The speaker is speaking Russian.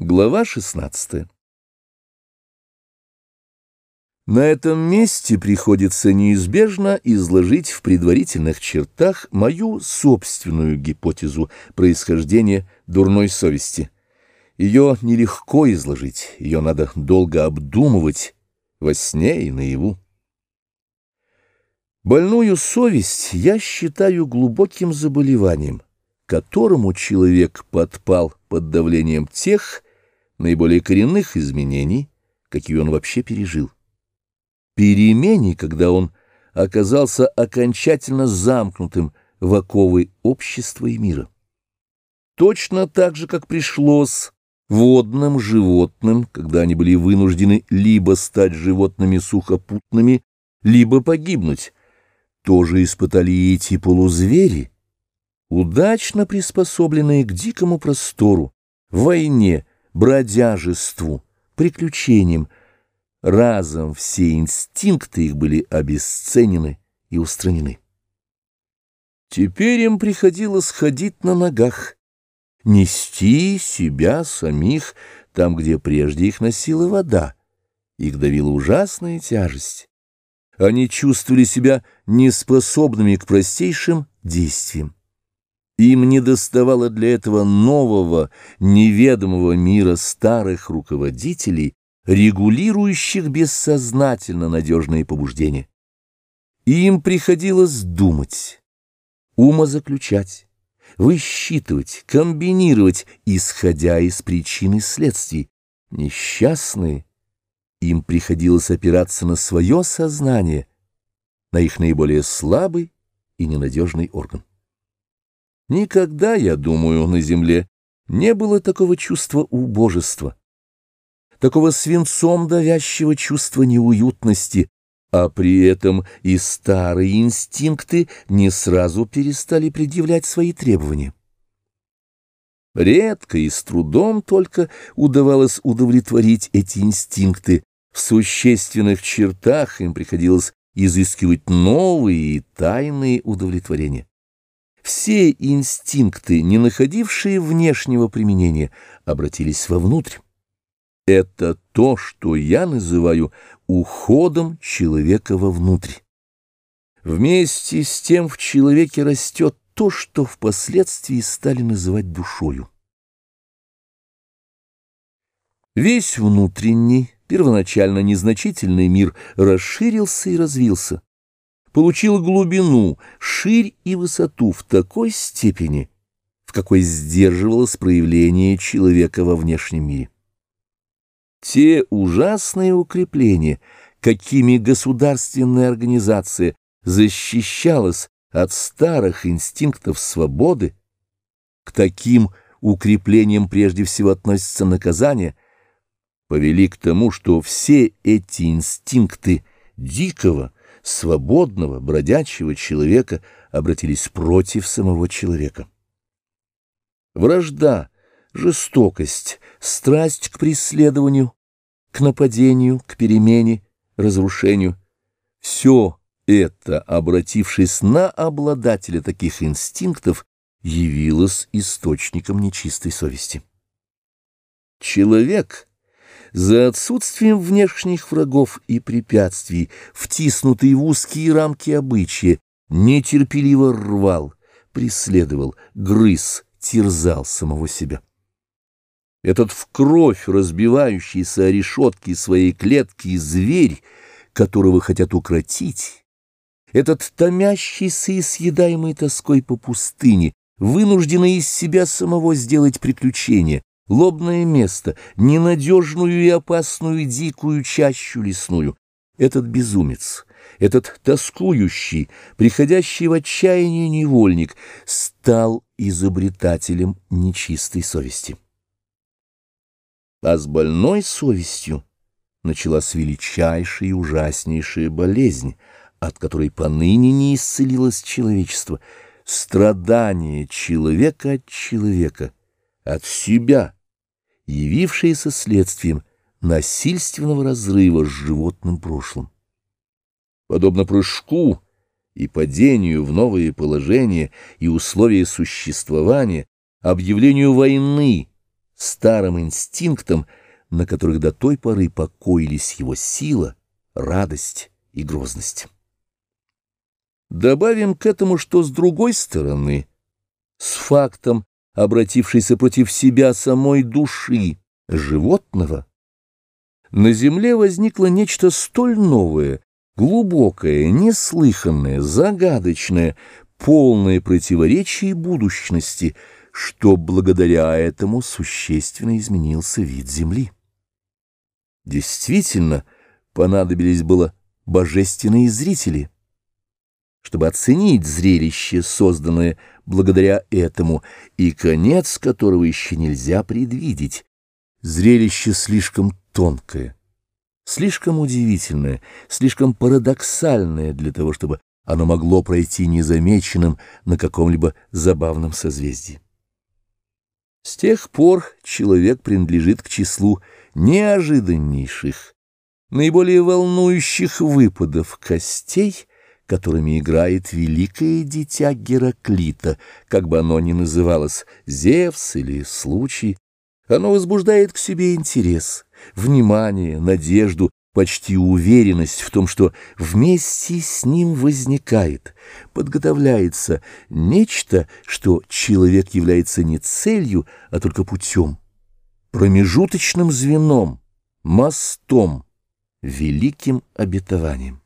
Глава 16. На этом месте приходится неизбежно изложить в предварительных чертах мою собственную гипотезу происхождения дурной совести. Ее нелегко изложить, ее надо долго обдумывать во сне и наяву. Больную совесть я считаю глубоким заболеванием, которому человек подпал под давлением тех наиболее коренных изменений, какие он вообще пережил. Перемене, когда он оказался окончательно замкнутым в оковы общества и мира. Точно так же, как пришлось водным животным, когда они были вынуждены либо стать животными сухопутными, либо погибнуть, тоже испытали и эти полузвери, удачно приспособленные к дикому простору, войне, бродяжеству, приключениям. Разом все инстинкты их были обесценены и устранены. Теперь им приходилось ходить на ногах, нести себя самих там, где прежде их носила вода. Их давила ужасная тяжесть. Они чувствовали себя неспособными к простейшим действиям. Им недоставало для этого нового, неведомого мира старых руководителей, регулирующих бессознательно надежные побуждения. Им приходилось думать, умозаключать, высчитывать, комбинировать, исходя из причин и следствий. Несчастные, им приходилось опираться на свое сознание, на их наиболее слабый и ненадежный орган. Никогда, я думаю, на земле не было такого чувства убожества, такого свинцом давящего чувства неуютности, а при этом и старые инстинкты не сразу перестали предъявлять свои требования. Редко и с трудом только удавалось удовлетворить эти инстинкты, в существенных чертах им приходилось изыскивать новые и тайные удовлетворения. Все инстинкты, не находившие внешнего применения, обратились вовнутрь. Это то, что я называю уходом человека вовнутрь. Вместе с тем в человеке растет то, что впоследствии стали называть душою. Весь внутренний, первоначально незначительный мир расширился и развился, получил глубину, ширь и высоту в такой степени, в какой сдерживалось проявление человека во внешнем мире. Те ужасные укрепления, какими государственная организация защищалась от старых инстинктов свободы, к таким укреплениям прежде всего относятся наказания, повели к тому, что все эти инстинкты дикого, свободного, бродячего человека обратились против самого человека. Вражда, жестокость, страсть к преследованию, к нападению, к перемене, разрушению — все это, обратившись на обладателя таких инстинктов, явилось источником нечистой совести. Человек, за отсутствием внешних врагов и препятствий, втиснутый в узкие рамки обычая, нетерпеливо рвал, преследовал, грыз, терзал самого себя. Этот в кровь разбивающийся о решетки своей клетки зверь, которого хотят укротить, этот томящийся и съедаемый тоской по пустыне, вынужденный из себя самого сделать приключение, лобное место, ненадежную и опасную дикую чащу лесную, этот безумец, этот тоскующий, приходящий в отчаяние невольник стал изобретателем нечистой совести. А с больной совестью началась величайшая и ужаснейшая болезнь, от которой поныне не исцелилось человечество, страдание человека от человека, от себя, явившееся следствием насильственного разрыва с животным прошлым. Подобно прыжку и падению в новые положения и условия существования, объявлению войны старым инстинктам, на которых до той поры покоились его сила, радость и грозность. Добавим к этому, что с другой стороны, с фактом, обратившейся против себя самой души животного, на земле возникло нечто столь новое, глубокое, неслыханное, загадочное, полное противоречие будущности, что благодаря этому существенно изменился вид земли. Действительно, понадобились было божественные зрители, чтобы оценить зрелище, созданное благодаря этому, и конец которого еще нельзя предвидеть. Зрелище слишком тонкое, слишком удивительное, слишком парадоксальное для того, чтобы оно могло пройти незамеченным на каком-либо забавном созвездии. С тех пор человек принадлежит к числу неожиданнейших, наиболее волнующих выпадов костей, которыми играет великое дитя Гераклита, как бы оно ни называлось, Зевс или случай. Оно возбуждает к себе интерес, внимание, надежду, почти уверенность в том, что вместе с ним возникает, подготовляется нечто, что человек является не целью, а только путем, промежуточным звеном, мостом, великим обетованием.